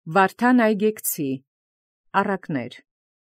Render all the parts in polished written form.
Վարդան այգեկցի առակներ։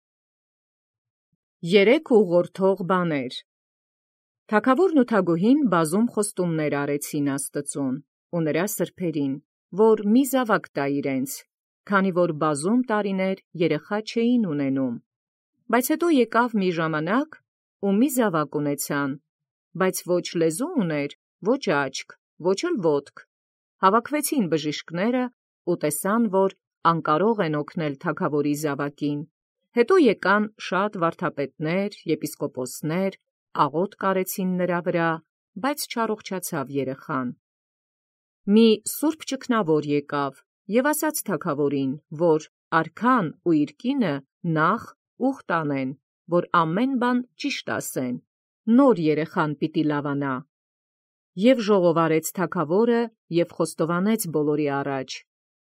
Երեք ուղղորդող բաներ։ Թագավորն ու թագուհին բազում խոստումներ արեցին Աստծուն ու նրա սրբերին, որ մի զավակ տա իրենց, քանի որ բազում տարիներ երեխա չէին ունենում։ Բայց հետո եկավ մի ժամանակ, ու մի զավակ ունեցան, բայց ոչ լեզու ուներ, ոչ աչք, ոչ էլ ոտք։ Հավաքվեցին բժիշկները ու տեսան, որ անկարող են օգնել թագավորի զավակին։ Հետո եկան շատ վարդապետներ, եպիսկոպոսներ, աղոթք արեցին նրա վրա, բայց չառողջացավ երեխան։ Մի սուրբ ճգնավոր եկավ և ասաց թագավորին, որ արքան ու իր կինը նախ ուխտ անեն, որ ամեն բան ճիշտ ասեն, նոր երեխան պիտի լավանա։ Եվ ժողովարեց թագավորը և խոստովանեց բոլորի առաջ.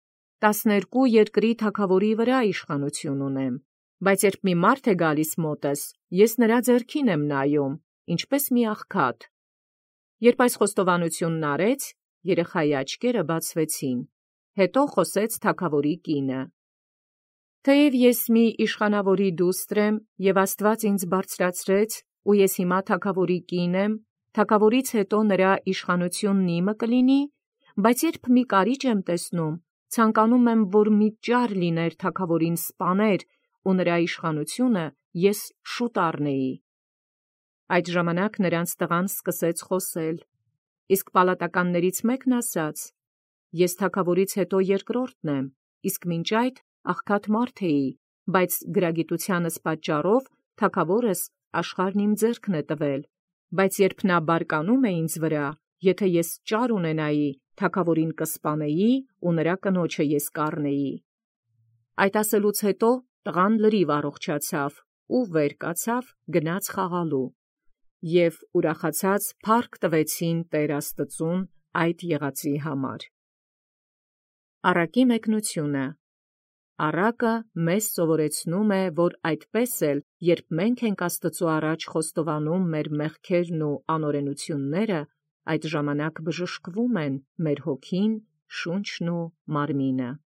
12 երկրի թագավորի վրա իշխանություն ունեմ, բայց երբ մի մարդ է գալիս մոտս, ես նրա ձեռքին եմ նայում, ինչպես մի աղքատ։ Երբ այս խոստովանությունն արեց, երեխայի աչքերը բացվեցին, հետո խոսեց թագավորի կինը. Թեև ես մի իշխանավորի դուստր եմ, և Աստված ինձ բարձրացրեց, ու ես հիմա թագավորի կին եմ, թագավորից հետո նրա իշխանությունն իմը կլինի, բայց երբ մի կարիճ եմ տեսնում, ցանկանում եմ, որ մի ճար լիներ թագավորին սպաներ, ու նրա իշխանությունը ես շուտ առնեի։ Այդ ժամանակ նրանց տղան սկսեց խոսել, իսկ պալատականներից մեկն ասաց. Ես թագավորից հետո երկրորդն եմ, իսկ մինչ այդ աղքատ մարդ էի, բայց գրագիտությանս պատճառով թագավորս աշխարհն իմ ձեռքն է տվել, բայց երբ նա բարկանում է ինձ վրա, եթե ես ճար ունենայի, թագավորին կսպանեի ու նրա կնոջը ես կառնեի։ Այդ ասելուց հետո տղան լրիվ առողջացավ ու վեր կացավ, գնաց խաղալու, և ուրախացած փառք տվեցին Տեր Աստծուն այդ եղածի համար։ Առակի մեկնությունը։ Առակը մեզ սովորեցնում է, որ այդպես էլ, երբ մենք ենք Աստծու առաջ խոստովանում մեր մեղքերն ու անօրենությունները, այդ ժամանակ բժշկվում են մեր հոգին, շունչն ու մարմինը։